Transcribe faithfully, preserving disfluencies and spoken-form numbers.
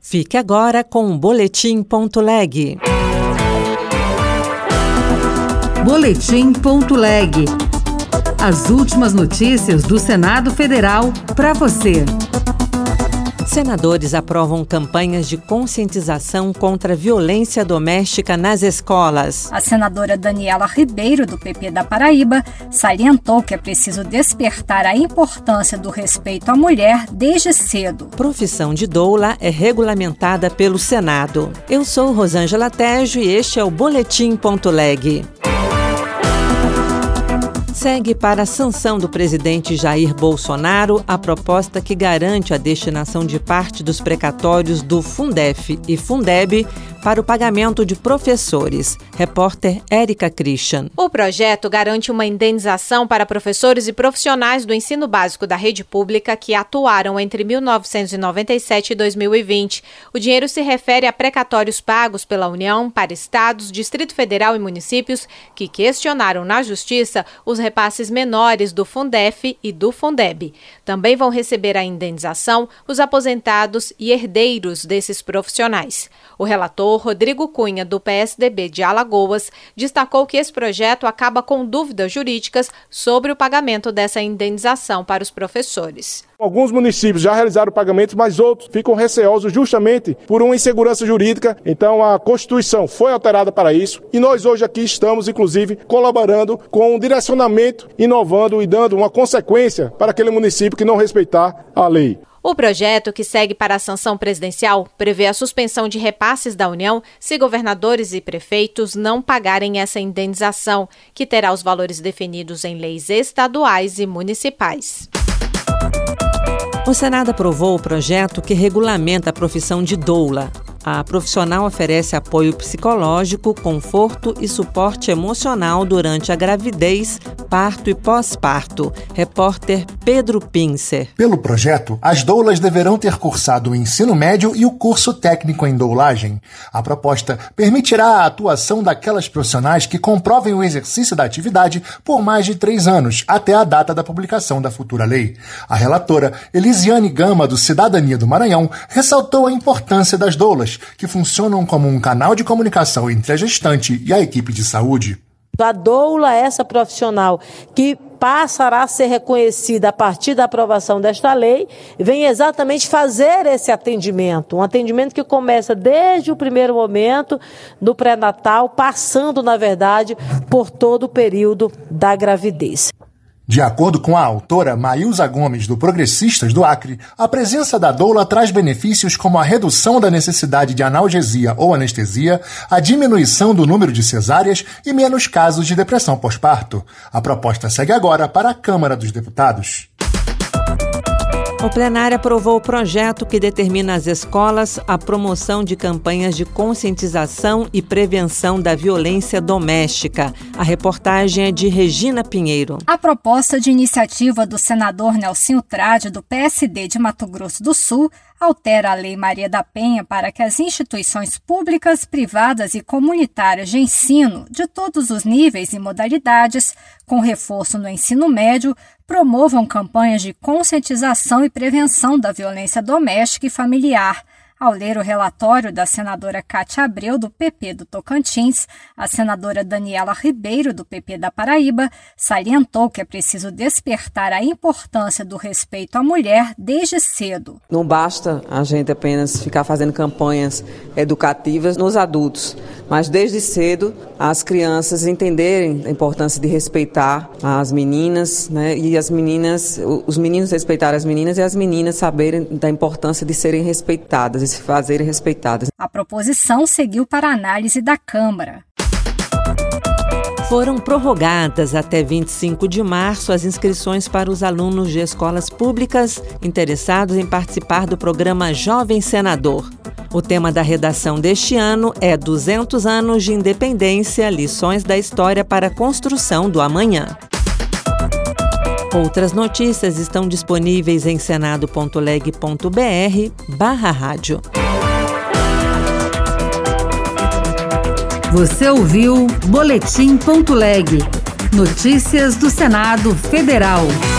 Fique agora com o Boletim ponto leg. Boletim ponto leg. As últimas notícias do Senado Federal para você. Senadores aprovam campanhas de conscientização contra a violência doméstica nas escolas. A senadora Daniela Ribeiro, do P P da Paraíba, salientou que é preciso despertar a importância do respeito à mulher desde cedo. Profissão de doula é regulamentada pelo Senado. Eu sou Rosângela Tejo e este é o Boletim ponto leg. Segue para a sanção do presidente Jair Bolsonaro a proposta que garante a destinação de parte dos precatórios do Fundef e Fundeb para o pagamento de professores. Repórter Érica Christian. O projeto garante uma indenização para professores e profissionais do ensino básico da rede pública que atuaram entre mil novecentos e noventa e sete e dois mil e vinte. O dinheiro se refere a precatórios pagos pela União para estados, Distrito Federal e municípios que questionaram na Justiça os repasses menores do Fundef e do Fundeb. Também vão receber a indenização os aposentados e herdeiros desses profissionais. O relator Rodrigo Cunha, do P S D B de Alagoas, destacou que esse projeto acaba com dúvidas jurídicas sobre o pagamento dessa indenização para os professores. Alguns municípios já realizaram pagamentos, mas outros ficam receosos justamente por uma insegurança jurídica. Então a Constituição foi alterada para isso e nós hoje aqui estamos, inclusive, colaborando com um direcionamento, inovando e dando uma consequência para aquele município que não respeitar a lei. O projeto, que segue para a sanção presidencial, prevê a suspensão de repasses da União se governadores e prefeitos não pagarem essa indenização, que terá os valores definidos em leis estaduais e municipais. O Senado aprovou o projeto que regulamenta a profissão de doula. A profissional oferece apoio psicológico, conforto e suporte emocional durante a gravidez, parto e pós-parto. Repórter Pedro Pincer. Pelo projeto, as doulas deverão ter cursado o ensino médio e o curso técnico em doulagem. A proposta permitirá a atuação daquelas profissionais que comprovem o exercício da atividade por mais de três anos, até a data da publicação da futura lei. A relatora, Elisiane Gama, do Cidadania do Maranhão, ressaltou a importância das doulas, que funcionam como um canal de comunicação entre a gestante e a equipe de saúde. A doula é essa profissional que passará a ser reconhecida a partir da aprovação desta lei, vem exatamente fazer esse atendimento, um atendimento que começa desde o primeiro momento do pré-natal, passando, na verdade, por todo o período da gravidez. De acordo com a autora Maílza Gomes, do Progressistas do Acre, a presença da doula traz benefícios como a redução da necessidade de analgesia ou anestesia, a diminuição do número de cesáreas e menos casos de depressão pós-parto. A proposta segue agora para a Câmara dos Deputados. O plenário aprovou o projeto que determina às escolas a promoção de campanhas de conscientização e prevenção da violência doméstica. A reportagem é de Regina Pinheiro. A proposta de iniciativa do senador Nelsinho Trade, do P S D de Mato Grosso do Sul, altera a Lei Maria da Penha para que as instituições públicas, privadas e comunitárias de ensino, de todos os níveis e modalidades, com reforço no ensino médio, promovam campanhas de conscientização e prevenção da violência doméstica e familiar. Ao ler o relatório da senadora Cátia Abreu, do P P do Tocantins, a senadora Daniela Ribeiro, do P P da Paraíba, salientou que é preciso despertar a importância do respeito à mulher desde cedo. Não basta a gente apenas ficar fazendo campanhas educativas nos adultos, mas desde cedo as crianças entenderem a importância de respeitar as meninas, né, e as meninas, os meninos respeitarem as meninas e as meninas saberem da importância de serem respeitadas e se fazerem respeitadas. A proposição seguiu para a análise da Câmara. Foram prorrogadas até vinte e cinco de março as inscrições para os alunos de escolas públicas interessados em participar do programa Jovem Senador. O tema da redação deste ano é duzentos anos de independência, lições da história para a construção do amanhã. Outras notícias estão disponíveis em senado ponto leg ponto br barra rádio. Você ouviu Boletim ponto leg. Notícias do Senado Federal.